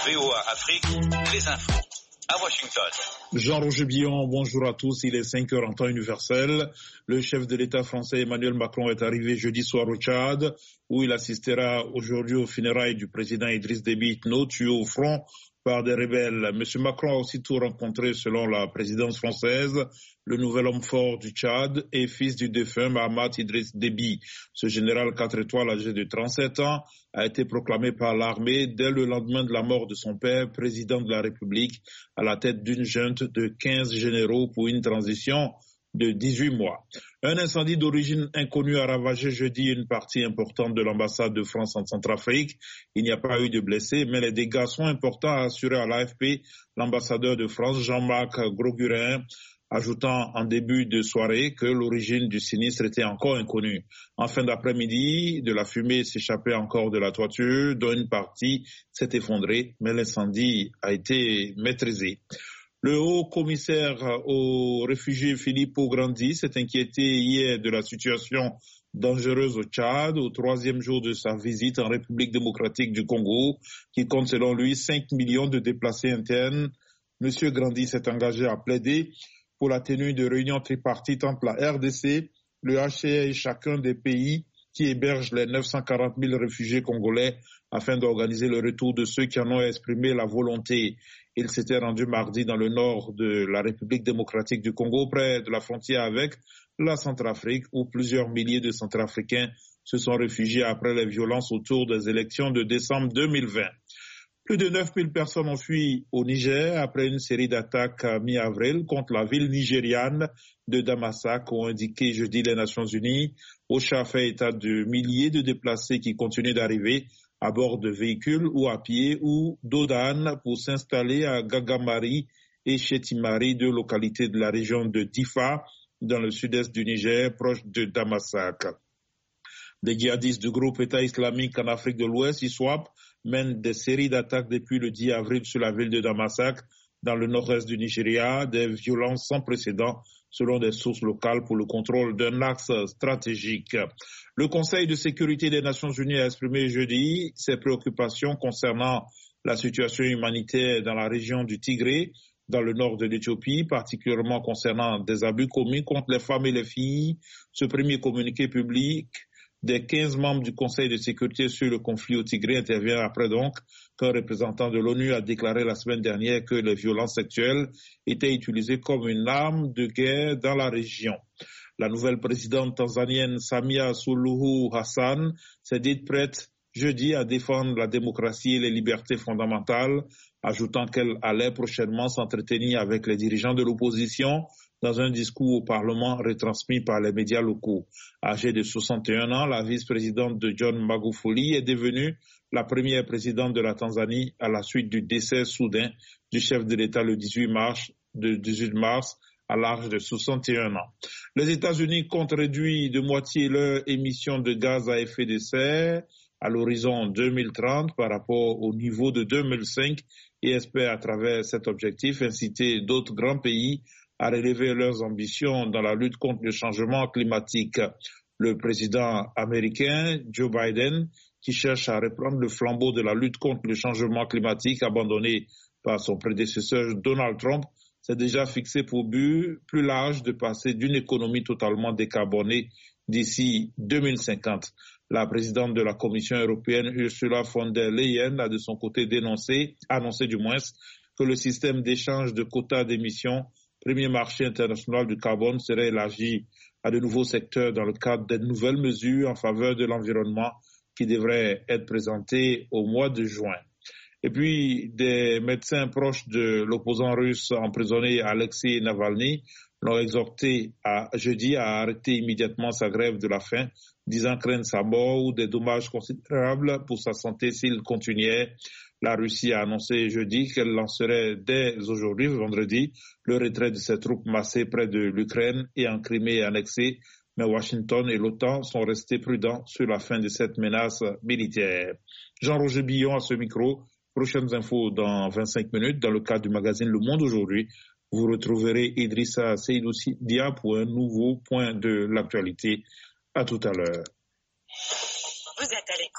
VOA Afrique, les infos. À Washington. Jean-Roger Billon, bonjour à tous. Il est 5h en temps universel. Le chef de l'État français Emmanuel Macron est arrivé jeudi soir au Tchad, où il assistera aujourd'hui aux funérailles du président Idriss Déby Itno, tué au front par des rebelles. Monsieur Macron a aussitôt rencontré, selon la présidence française, le nouvel homme fort du Tchad et fils du défunt Mahamat Idriss Déby. Ce général 4 étoiles âgé de 37 ans a été proclamé par l'armée dès le lendemain de la mort de son père, président de la République, à la tête d'une junte de 15 généraux pour une transition de 18 mois. Un incendie d'origine inconnue a ravagé jeudi une partie importante de l'ambassade de France en Centrafrique. Il n'y a pas eu de blessés, mais les dégâts sont importants, a assuré à l'AFP l'ambassadeur de France, Jean-Marc Grosgurin, ajoutant en début de soirée que l'origine du sinistre était encore inconnue. En fin d'après-midi, de la fumée s'échappait encore de la toiture, dont une partie s'est effondrée, mais l'incendie a été maîtrisé. Le haut commissaire aux réfugiés Filippo Grandi s'est inquiété hier de la situation dangereuse au Tchad, au 3e jour de sa visite en République démocratique du Congo, qui compte selon lui 5 millions de déplacés internes. Monsieur Grandi s'est engagé à plaider pour la tenue de réunions tripartites entre la RDC, le HCR et chacun des pays qui hébergent les 940 000 réfugiés congolais afin d'organiser le retour de ceux qui en ont exprimé la volonté. Il s'était rendu mardi dans le nord de la République démocratique du Congo, près de la frontière avec la Centrafrique, où plusieurs milliers de Centrafricains se sont réfugiés après les violences autour des élections de décembre 2020. Plus de 9 000 personnes ont fui au Niger après une série d'attaques mi-avril contre la ville nigériane de Damasak, ont indiqué jeudi les Nations Unies. OCHA fait état de milliers de déplacés qui continuent d'arriver à bord de véhicules ou à pied ou d'Odan pour s'installer à Gagamari et Chetimari, deux localités de la région de Difa, dans le sud-est du Niger, proche de Damasak. Des djihadistes du groupe État islamique en Afrique de l'Ouest, ISWAP, mènent des séries d'attaques depuis le 10 avril sur la ville de Damasak, dans le nord-est du Nigeria, des violences sans précédent selon des sources locales pour le contrôle d'un axe stratégique. Le Conseil de sécurité des Nations Unies a exprimé jeudi ses préoccupations concernant la situation humanitaire dans la région du Tigré, dans le nord de l'Éthiopie, particulièrement concernant des abus commis contre les femmes et les filles. Ce premier communiqué public des 15 membres du Conseil de sécurité sur le conflit au Tigré intervient après donc qu'un représentant de l'ONU a déclaré la semaine dernière que les violences sexuelles étaient utilisées comme une arme de guerre dans la région. La nouvelle présidente tanzanienne Samia Suluhu Hassan s'est dite prête jeudi à défendre la démocratie et les libertés fondamentales, ajoutant qu'elle allait prochainement s'entretenir avec les dirigeants de l'opposition dans un discours au Parlement retransmis par les médias locaux. Âgée de 61 ans, la vice-présidente de John Magufuli est devenue la première présidente de la Tanzanie à la suite du décès soudain du chef de l'État le 18 mars à l'âge de 61 ans. Les États-Unis comptent réduire de moitié leur émission de gaz à effet de serre à l'horizon 2030 par rapport au niveau de 2005 et espèrent à travers cet objectif inciter d'autres grands pays à relever leurs ambitions dans la lutte contre le changement climatique. Le président américain Joe Biden, qui cherche à reprendre le flambeau de la lutte contre le changement climatique abandonné par son prédécesseur Donald Trump, s'est déjà fixé pour but plus large de passer d'une économie totalement décarbonée d'ici 2050. La présidente de la Commission européenne, Ursula von der Leyen, a de son côté annoncé que le système d'échange de quotas d'émissions, premier marché international du carbone, serait élargi à de nouveaux secteurs dans le cadre des nouvelles mesures en faveur de l'environnement qui devraient être présentées au mois de juin. Et puis, des médecins proches de l'opposant russe emprisonné Alexei Navalny l'ont exhorté jeudi à arrêter immédiatement sa grève de la faim, disant craindre sa mort ou des dommages considérables pour sa santé s'il continuait. La Russie a annoncé jeudi qu'elle lancerait dès aujourd'hui, vendredi, le retrait de ses troupes massées près de l'Ukraine et en Crimée annexée, mais Washington et l'OTAN sont restés prudents sur la fin de cette menace militaire. Jean-Roger Billon à ce micro. Prochaines infos dans 25 minutes. Dans le cadre du magazine Le Monde aujourd'hui, vous retrouverez Idrissa Seydou Dia pour un nouveau point de l'actualité. À tout à l'heure. Vous êtes à l'écoute